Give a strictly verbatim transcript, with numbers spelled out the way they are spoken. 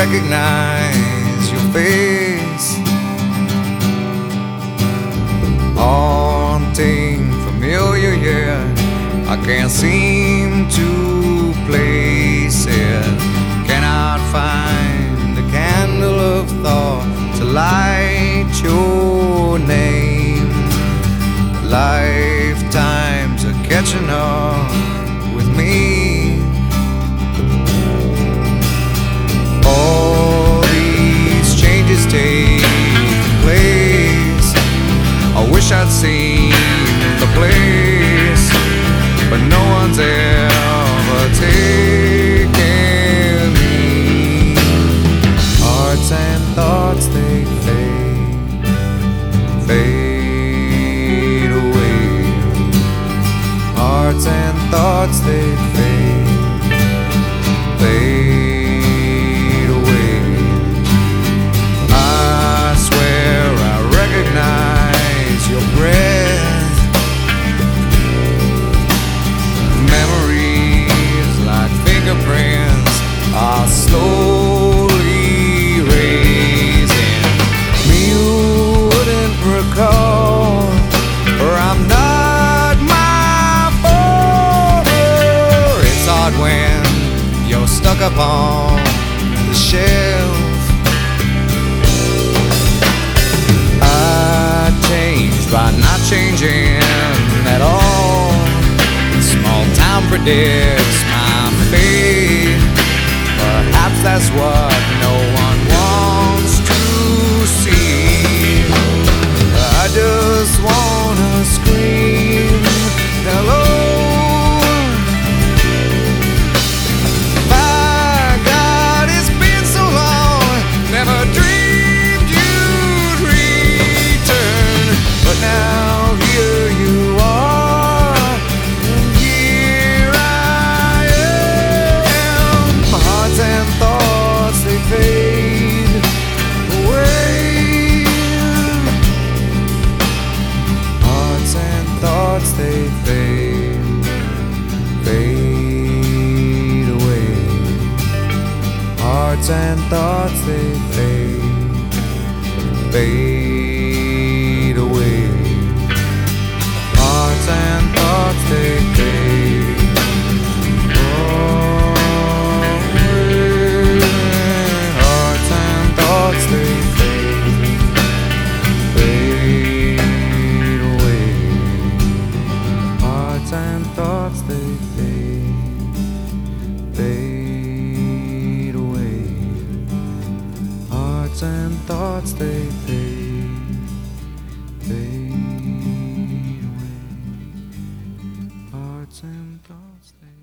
recognize your face. Haunting, familiar, yeah, I can't seem to place it. Cannot find a candle of thought to light your name. Lifetimes are catching up with me. All these changes take place. I wish I'd seen the place, but no one's ever taken me. Hearts and thoughts, they fade, fade away. Hearts and thoughts, they fade, fade away. I swear I recognize your breath. Memories like fingerprints are slowly erasing. Me you wouldn't recall, or I'm not my father. It's odd when you're stuck up on the shelf. I changed by not changing at all. Small town predicts my fate. Perhaps that's what no one wants to see. I just wanna scream hello. My God, it's been so long. Never dreamed you'd return, but now here you are, and here I am. My hearts and thoughts, they fade away. Hearts and thoughts, they fade, fade away. Hearts and thoughts, they fade, fade away. Hearts and thoughts, they fade away. Hearts and thoughts, they fade, fade away. Hearts and thoughts, they fade, fade away. Hearts and thoughts, they fade, fade away. Hearts and thoughts, they